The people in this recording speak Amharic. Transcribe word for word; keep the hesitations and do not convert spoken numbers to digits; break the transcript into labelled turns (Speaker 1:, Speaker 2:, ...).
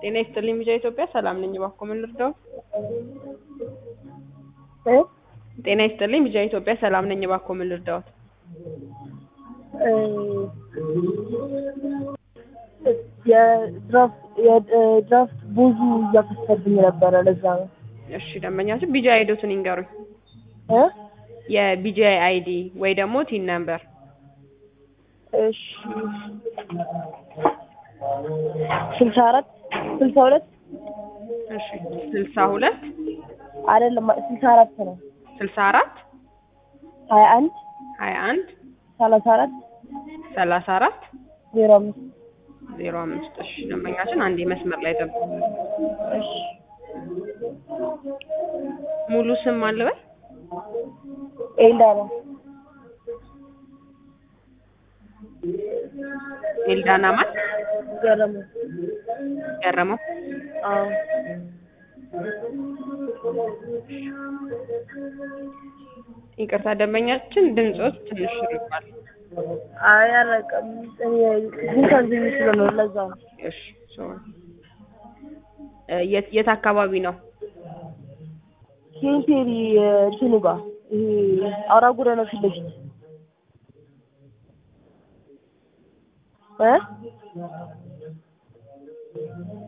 Speaker 1: ጤና ይስጥልኝ ቢጃ ኢትዮጵያ ሰላም ነኝ እባክዎ ምን ልርዳው?
Speaker 2: እ
Speaker 1: ጤና ይስጥልኝ ቢጃ ኢትዮጵያ ሰላም ነኝ እባክዎ ምን ልርዳው?
Speaker 2: እ የድራፍት የድራፍት ብዙ እያፈሰብኝ ነበረ ለዛ ነው።
Speaker 1: እሺ ደንበኛችን ቢጃ አይዲዎትን ይንገሩኝ።
Speaker 2: እ
Speaker 1: የቢጃ አይዲ ወይ ደግሞ ቲን ነምበር።
Speaker 2: እሺ ስልሳ አራት ስልሳ ሁለት
Speaker 1: እሺ ስልሳ ሁለት
Speaker 2: አይደለም ስልሳ አራት ነው።
Speaker 1: ስልሳ አራት
Speaker 2: ሀያ አንድ
Speaker 1: ሀያ አንድ
Speaker 2: ሰላሳ አራት
Speaker 1: ሰላሳ አራት
Speaker 2: ዜሮ አምስት
Speaker 1: ዜሮ አምስት እሺ ደንበኛችን አንዴ መስመር ላይ ጠብቁ።
Speaker 2: እሺ
Speaker 1: ሙሉ ስም አለበት?
Speaker 2: ኤልዳና
Speaker 1: ኤልዳና ማን?
Speaker 2: ገረመው
Speaker 1: ገረመው
Speaker 2: አዎ
Speaker 1: ይቅርታ ደንበኛችን ድምጾት ትንሽ ርቋል።
Speaker 2: አይ አላውቅም እኔ ጉንፋን ይዞኝ ስለሆነ ለዛ ነው።
Speaker 1: እሺ ሶሪ የት የት አካባቢ ነው?
Speaker 2: ኬንቴሪ እንትኑ ጋር ይሄ አውራ ጎዳና ፊት ለፊት እ